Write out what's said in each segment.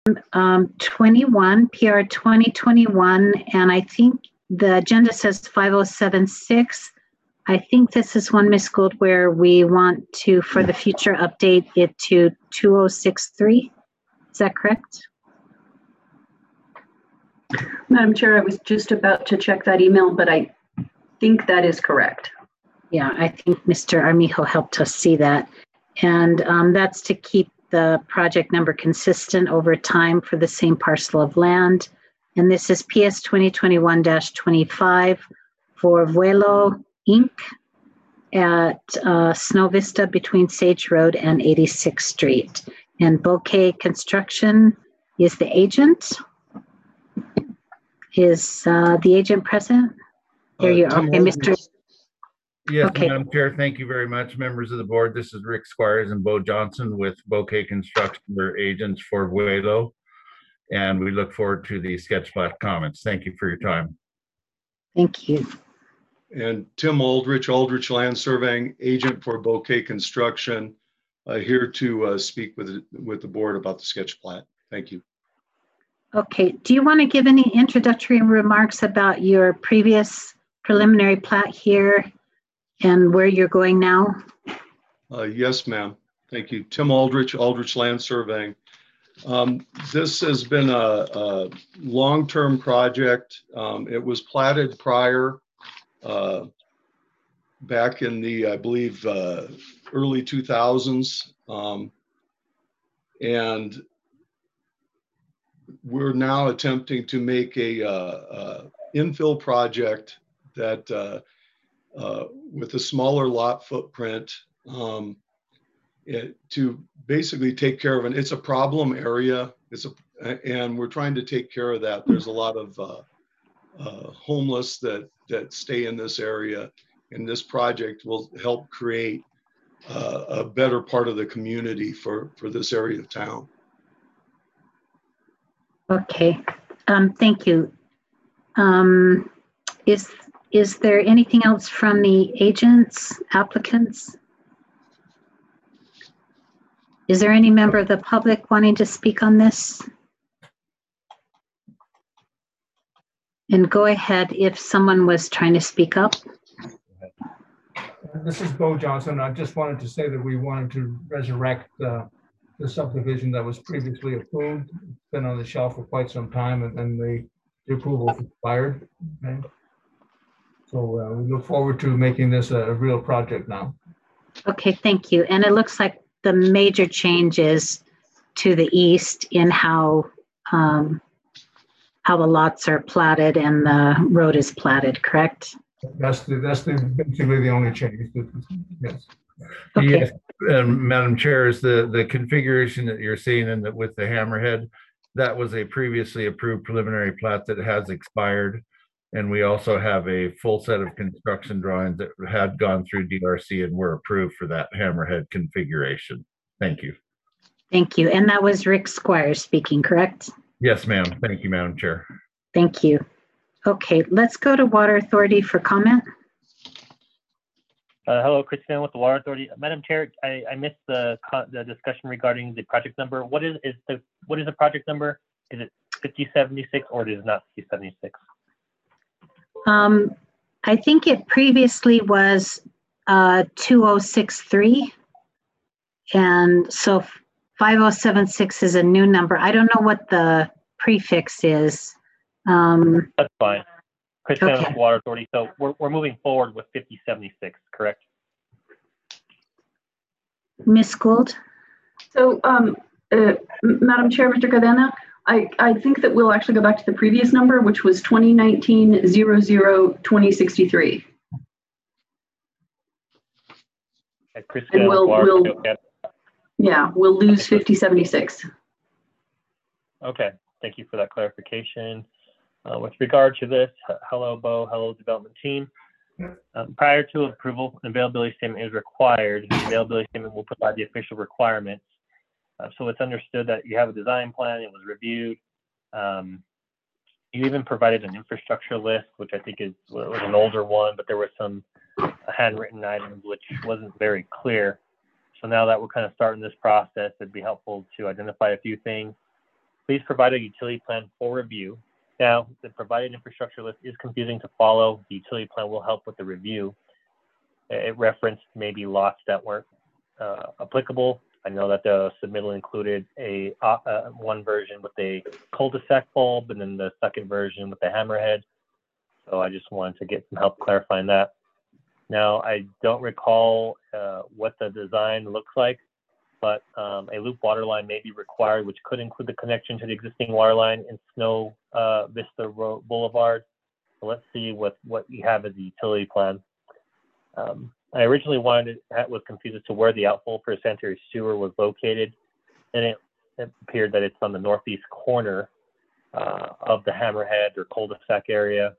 21, PR 2021, and I think the agenda says 5076. I think this is one, Ms. Gould, where we want to, for the future, update it to 2063. Is that correct? Madam Chair, I was just about to check that email, but I think that is correct. Yeah, I think Mr. Armijo helped us see that. And that's to keep the project number consistent over time for the same parcel of land. And this is PS 2021-25 for Vuelo Inc. at Snow Vista between Sage Road and 86th Street. And Bouquet Construction is the agent. Is the agent present? There you are. Okay, Mr. Yes, okay. Madam Chair, thank you very much. Members of the board, this is Rick Squires and Bo Johnson with Bouquet Construction, their agents for Vuelo. And we look forward to the sketch plat comments. Thank you for your time. Thank you. And Tim Aldrich, Aldrich Land Surveying, agent for Bouquet Construction, here to speak with the board about the sketch plat. Thank you. Okay, do you want to give any introductory remarks about your previous preliminary plat here and where you're going now? Yes, ma'am. Thank you. Tim Aldrich, Aldrich Land Surveying. This has been a long-term project. It was platted prior, back in the, I believe, early 2000s. And we're now attempting to make a infill project that with a smaller lot footprint to basically take care of it. It's a problem area. And we're trying to take care of that. There's a lot of homeless that stay in this area, and this project will help create a better part of the community for this area of town. Okay, thank you. Is there anything else from the agents, applicants? Is there any member of the public wanting to speak on this? And go ahead if someone was trying to speak up. This is Bo Johnson. I just wanted to say that we wanted to resurrect the subdivision that was previously approved. It's been on the shelf for quite some time, and the approval expired. Okay. So we look forward to making this a real project now. Okay, thank you. And it looks like the major change is to the east in how the lots are platted and the road is platted, correct? That's basically the only change. Yes. Okay. Yes, Madam Chair, is the configuration that you're seeing with the hammerhead, that was a previously approved preliminary plat that has expired. And we also have a full set of construction drawings that had gone through DRC and were approved for that hammerhead configuration. Thank you. Thank you. And that was Rick Squires speaking, correct? Yes, ma'am. Thank you, Madam Chair. Thank you. Okay, let's go to Water Authority for comment. Hello, Christian with the Water Authority. Madam Chair, I missed the discussion regarding the project number. What is the project number? Is it 5076 or is it not 5076? I think it previously was 2063, and so 5076 is a new number. I don't know what the prefix is. That's fine. Christian okay. with Water Authority. So we're moving forward with 5076, correct? Ms. Gould? So, Madam Chair, Mr. Cadena, I think that we'll actually go back to the previous number, which was 2019-00-2063. Christian, and we'll lose 5076. Okay, thank you for that clarification. With regard to this, hello, Bo, hello, development team. Prior to approval, an availability statement is required. The availability statement will provide the official requirements. So it's understood that you have a design plan, it was reviewed. You even provided an infrastructure list, which I think was an older one, but there were some handwritten items which wasn't very clear. So now that we're kind of starting this process, it'd be helpful to identify a few things. Please provide a utility plan for review. Now, the provided infrastructure list is confusing to follow. The utility plan will help with the review. It referenced maybe lots that weren't applicable. I know that the submittal included a one version with a cul-de-sac bulb and then the second version with the hammerhead. So I just wanted to get some help clarifying that. Now, I don't recall what the design looks like, but a loop water line may be required, which could include the connection to the existing water line in Snow Vista Boulevard. So let's see what you have as a utility plan. I originally was confused as to where the outfall for sanitary sewer was located, and it appeared that it's on the northeast corner of the hammerhead or cul-de-sac area.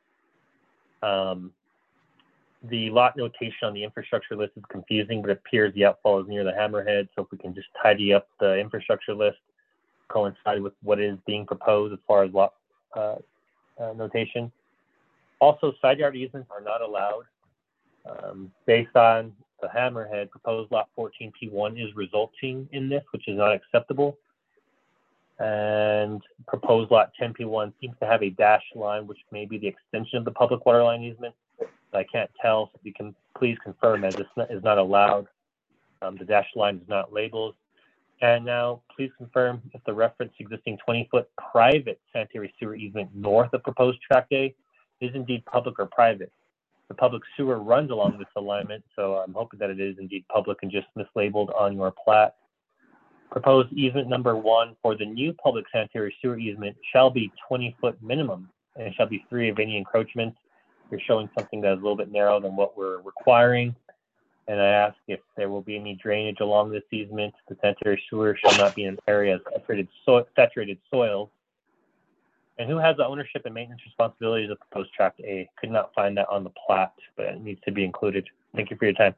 The lot notation on the infrastructure list is confusing, but it appears the outfall is near the hammerhead. So if we can just tidy up the infrastructure list, coincide with what is being proposed as far as lot notation. Also, side yard easements are not allowed. Based on the hammerhead, proposed lot 14P1 is resulting in this, which is not acceptable. And proposed lot 10P1 seems to have a dashed line, which may be the extension of the public water line easement. I can't tell, so you can please confirm as this is not allowed. The dashed line is not labeled. And now please confirm if the referenced existing 20-foot private sanitary sewer easement north of proposed tract A is indeed public or private. The public sewer runs along this alignment, so I'm hoping that it is indeed public and just mislabeled on your plat. Proposed easement number 1 for the new public sanitary sewer easement shall be 20-foot minimum and shall be free of any encroachments. You're showing something that is a little bit narrow than what we're requiring. And I ask if there will be any drainage along this easement. The sanitary sewer shall not be in areas of saturated soils. And who has the ownership and maintenance responsibilities of proposed tract A? Could not find that on the plat, but it needs to be included. Thank you for your time.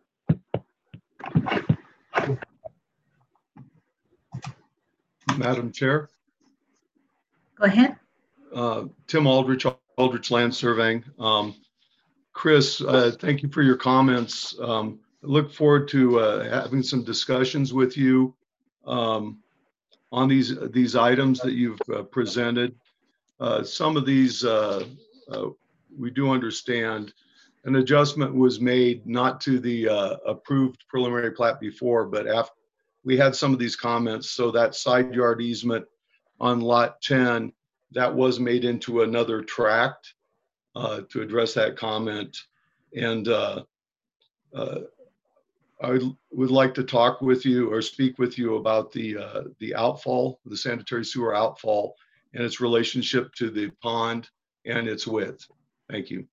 Madam Chair. Go ahead. Tim Aldrich, Aldrich Land Surveying. Chris, thank you for your comments. I look forward to having some discussions with you on these items that you've presented. Some of these we do understand. An adjustment was made not to the approved preliminary plat before, but after we had some of these comments. So that side yard easement on lot 10, that was made into another tract to address that comment. And I would like to talk with you or speak with you about the outfall, the sanitary sewer outfall, and its relationship to the pond and its width. Thank you.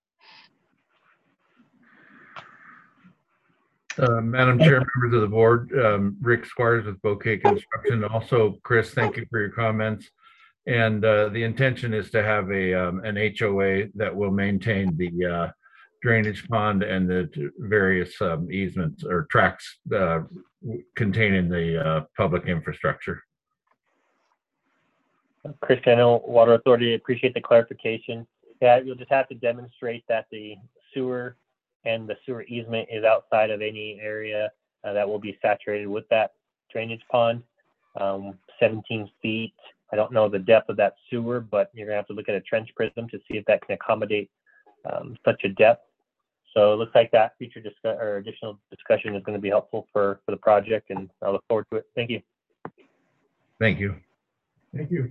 Madam Chair, members of the board, Rick Squires with Bouquet Construction. Also, Chris, thank you for your comments. And the intention is to have an HOA that will maintain the drainage pond and the various easements or tracts containing the public infrastructure. Cristiano Water Authority, appreciate the clarification. Yeah, you'll just have to demonstrate that the sewer and the sewer easement is outside of any area that will be saturated with that drainage pond. 17 feet. I don't know the depth of that sewer, but you're gonna have to look at a trench prism to see if that can accommodate such a depth. So it looks like that future additional discussion is going to be helpful for the project, and I look forward to it. Thank you. Thank you. Thank you.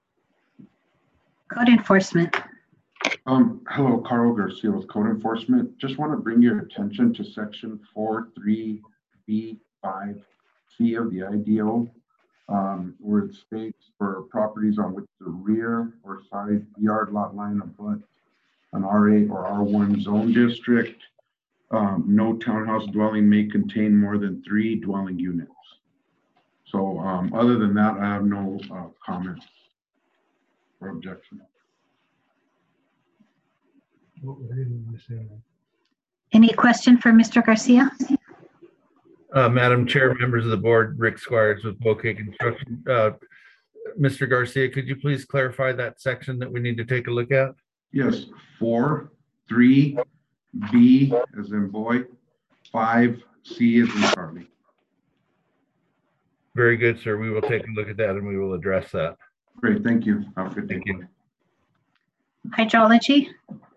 Code enforcement. Hello, Carl Garcia with Code Enforcement. Just want to bring your attention to section 43B5C of the IDO, where it states for properties on which the rear or side yard lot line abuts an RA or R1 zone district, no townhouse dwelling may contain more than 3 dwelling units. So other than that, I have no comments or objection. Any question for Mr. Garcia? Madam Chair, members of the board, Rick Squires with Bouquet Construction. Mr. Garcia, could you please clarify that section that we need to take a look at? Yes, 4.3B as in boy, 5C as in Charlie. Very good, sir. We will take a look at that and we will address that. Great, thank you. Have a good day. Thank you. Hydrology?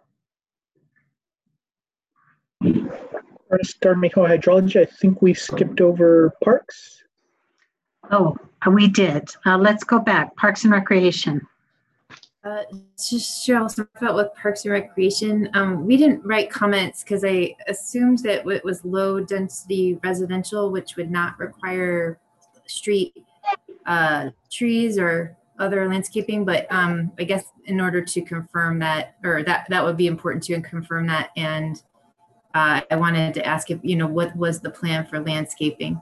Ernest Armijo Hydrology. I think we skipped over parks. Oh, we did. Let's go back. Parks and Recreation. It's just Cheryl Sommerfeld with Parks and Recreation. We didn't write comments because I assumed that it was low density residential, which would not require street trees or other landscaping. But I guess in order to confirm that, or that would be important to confirm that. And I wanted to ask if, what was the plan for landscaping?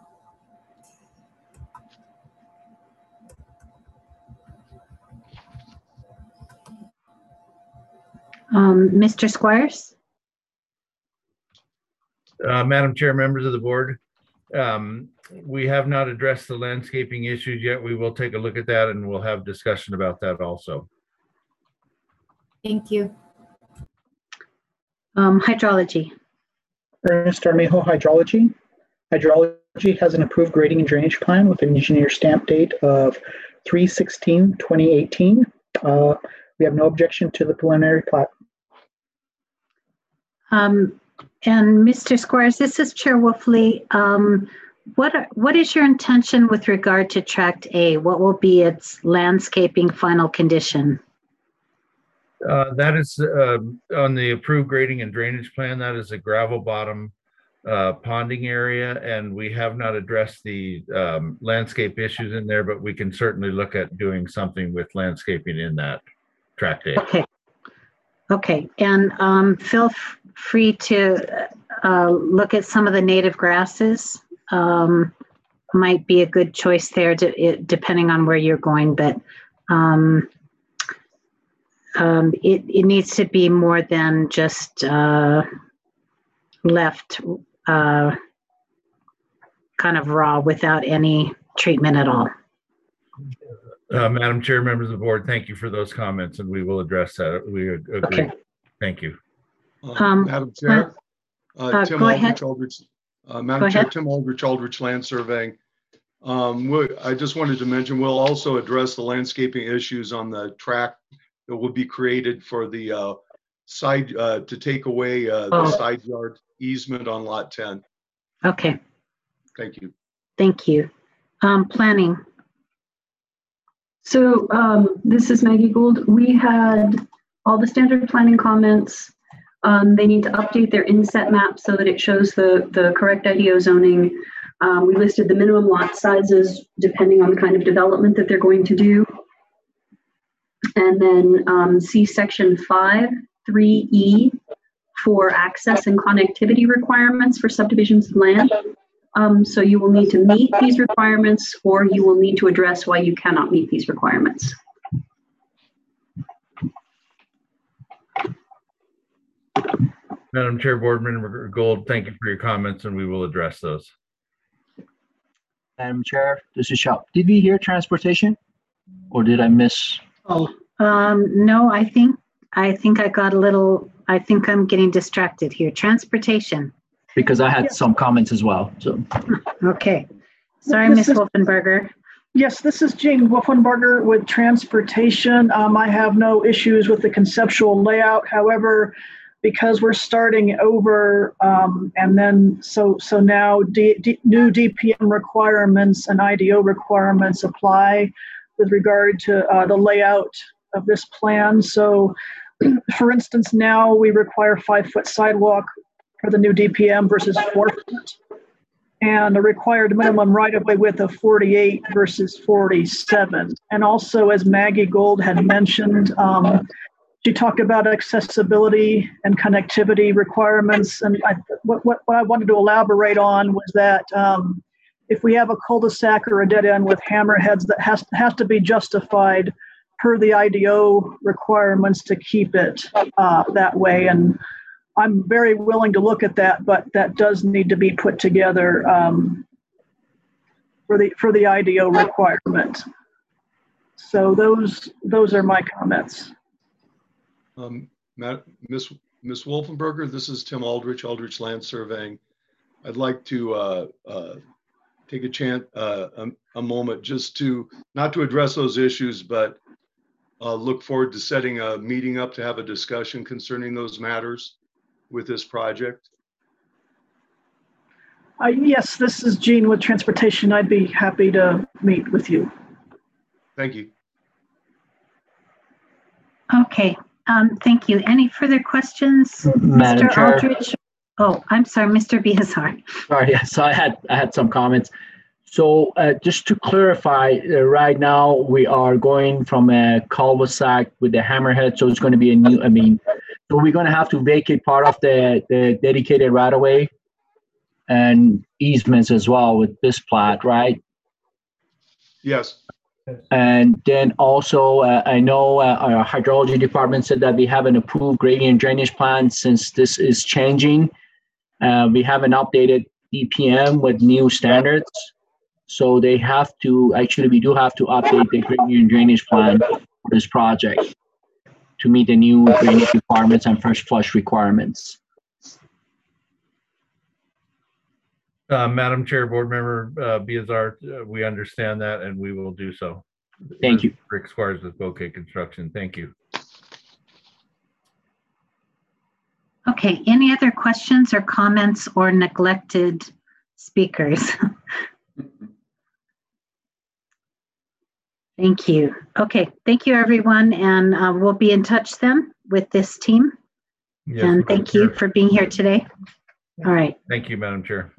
Mr. Squires? Madam Chair, members of the board, we have not addressed the landscaping issues yet. We will take a look at that and we'll have discussion about that also. Thank you. Hydrology. Ernest Armijo Hydrology. Hydrology has an approved grading and drainage plan with an engineer stamp date of 3/16/2018. We have no objection to the preliminary plat. And Mr. Squires, this is Chair Wolfley. What is your intention with regard to Tract A? What will be its landscaping final condition? That is on the approved grading and drainage plan. That is a gravel bottom ponding area, and we have not addressed the landscape issues in there, but we can certainly look at doing something with landscaping in that Tract A. Okay. Okay. And feel free to look at some of the native grasses. Might be a good choice there, depending on where you're going, but it needs to be more than just left kind of raw without any treatment at all. Madam Chair, members of the board, thank you for those comments, and we will address that. We agree. Okay. Thank you. Madam Chair, Tim go ahead. Aldrich, Madam Chair, Tim Aldrich Land Surveying. I just wanted to mention, we'll also address the landscaping issues on the track that will be created for the side, to take away the side yard easement on lot 10. Okay. Thank you. Thank you. Planning. So this is Maggie Gould. We had all the standard planning comments. They need to update their inset map so that it shows the correct IDO zoning. We listed the minimum lot sizes depending on the kind of development that they're going to do. And then see section 5(3)(e) for access and connectivity requirements for subdivisions of land. So you will need to meet these requirements, or you will need to address why you cannot meet these requirements. Madam Chair, Board Member Gold, thank you for your comments, and we will address those. Madam Chair, this is Shop. Did we hear transportation, or did I miss? Oh, no, I think I got a little, I think I'm getting distracted here. Transportation. Because I had some comments as well, so. Okay. Sorry, Ms. Wolfenberger. Yes, this is Jane Wolfenberger with Transportation. I have no issues with the conceptual layout. However, because we're starting over, and then so now new DPM requirements and IDO requirements apply with regard to the layout of this plan. So, for instance, now we require 5-foot sidewalk for the new DPM versus 4 foot, and a required minimum right-of-way width of 48 versus 47. And also, as Maggie Gold had mentioned, she talked about accessibility and connectivity requirements. And what I wanted to elaborate on was that if we have a cul-de-sac or a dead end with hammerheads, that has to be justified per the IDO requirements to keep it that way. And I'm very willing to look at that, but that does need to be put together for the IDO requirement. So those are my comments. Miss Wolfenberger, this is Tim Aldrich Land Surveying. I'd like to take a moment just to, not to address those issues, but look forward to setting a meeting up to have a discussion concerning those matters with this project. Yes, this is Gene with Transportation. I'd be happy to meet with you. Thank you. Okay, thank you. Any further questions? Madam Mr. Chair. Aldridge? Oh, I'm sorry, Mr. Biazar. Sorry, yeah, so I had some comments. So just to clarify, right now we are going from a cul-de-sac with the hammerhead, so it's going to be a new. So we're going to have to vacate part of the dedicated right-of-way and easements as well with this plat, right? Yes. And then also, I know our hydrology department said that we have an approved gradient drainage plan since this is changing. We have an updated DPM with new standards. So they have to, actually, we do have to update the gradient drainage plan for this project to meet the new drainage requirements and first flush requirements. Madam Chair, Board Member Biazar, we understand that and we will do so. Thank you. Rick Squires with Bouquet Construction. Thank you. Okay, any other questions or comments or neglected speakers? Thank you. Okay, thank you, everyone, and we'll be in touch then with this team. Yes, And Madam thank you Chair. for being here today. All right. Thank you, Madam Chair.